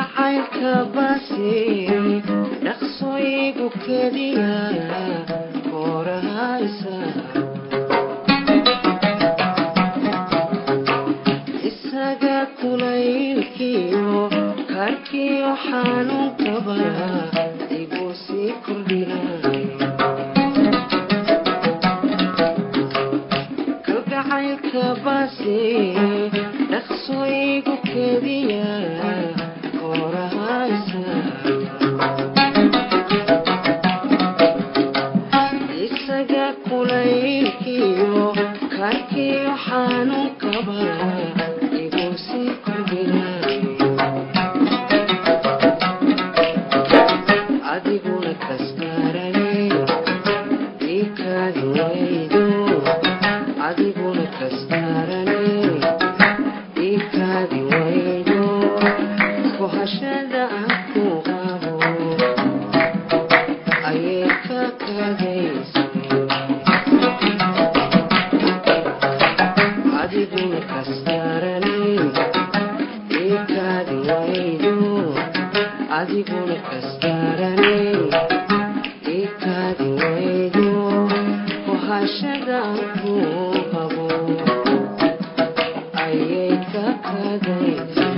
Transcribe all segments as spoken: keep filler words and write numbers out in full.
kalgacaylka baasi dhaqsooyigu keliya korahaysa isaga kulaylkiyo karkiyo xanuunkaba igu sii kordhinay kalgacaylka baasi dhaqsooyigu keliya korahaysa isaga kulaylkiyo karkiyo xanuunkaba igu sii kordhinay adiguna kastarane ikaadi waydo adiguna kastarane ikaadi waydo kohashada aan ku qabo ayay ka kagaysay adiguna kastarane ikaadi waydo adiguna kastarane ikaadi waydo kohashada aan ku qabo ayay ka kagaysay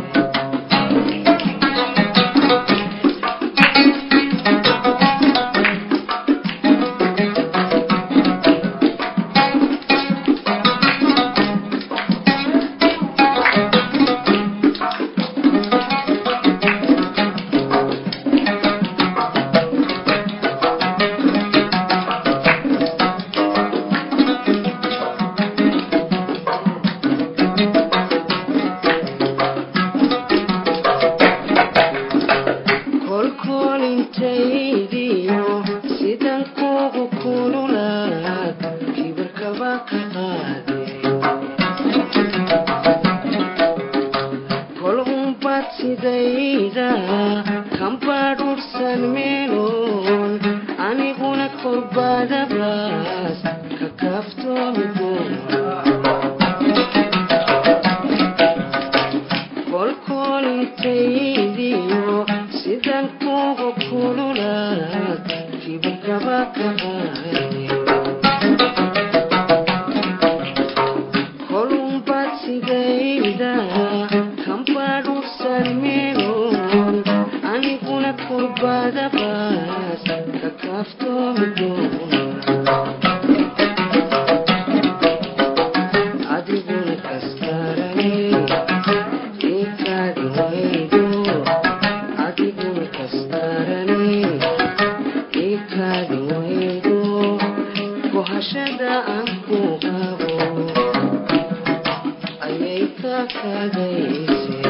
kolkolintaydiyo sidan kugu kululaad kibirkaba ka qaade kol unbad sidayda kambadhursan meeloon aniguna korbadabaas ka kaaftoomi doona kolkolintaydiyo sidan kugu kululaad kibirkaba ka qaade kolunbad sidayda kambadhursan meeloon aniguna kurbadabaas ka kaaftoomi doona adiguna kastarane ikaadi waydo adiguna kastarane ikaadi waydo kohashada aan ku qabo ayay ka kagaysay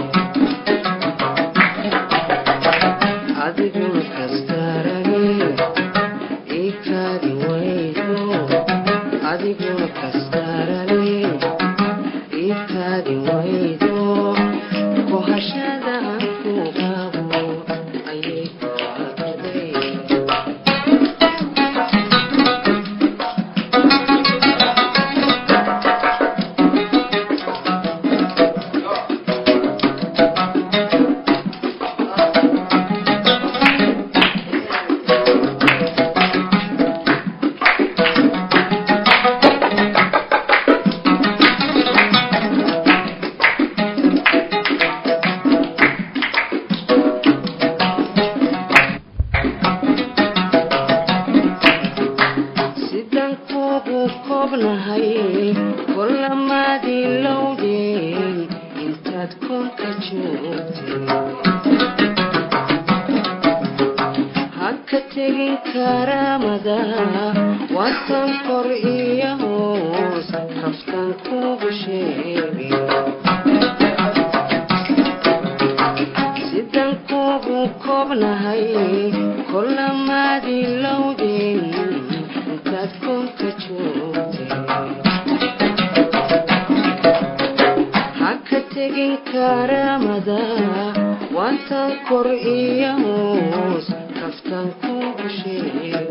adiguna kastarane ikaadi waydo adiguna kastarane ikaadi waydo kohashada aan ku qabo ayay ka kagaysay sidan kugu koobnahay kolamaadii lowdeen intaad koonka joogtay ha ka tegin karaamada waatan kor iyo hoos kaftan kugu sheegay sidan kugu koobnahay kolamaadii lowdeen intaad koonka joogtay ha ka tegin karaamada waatan kor iyo hoos kaftan kugu sheegay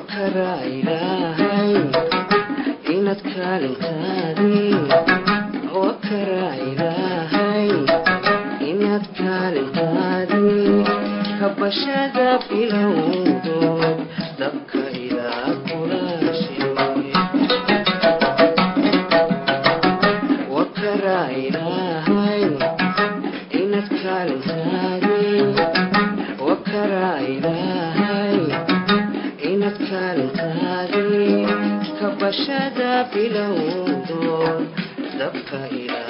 wakaraa ilaahay inaad kaalintaadii وكرا إلهي إنك كالتادي كبشدا بلودود دبك إلى كلاشي وكرا إلهي إنك كالتادي وكرا إلهي إنك كالتادي كبشدا بلودود دبك إلى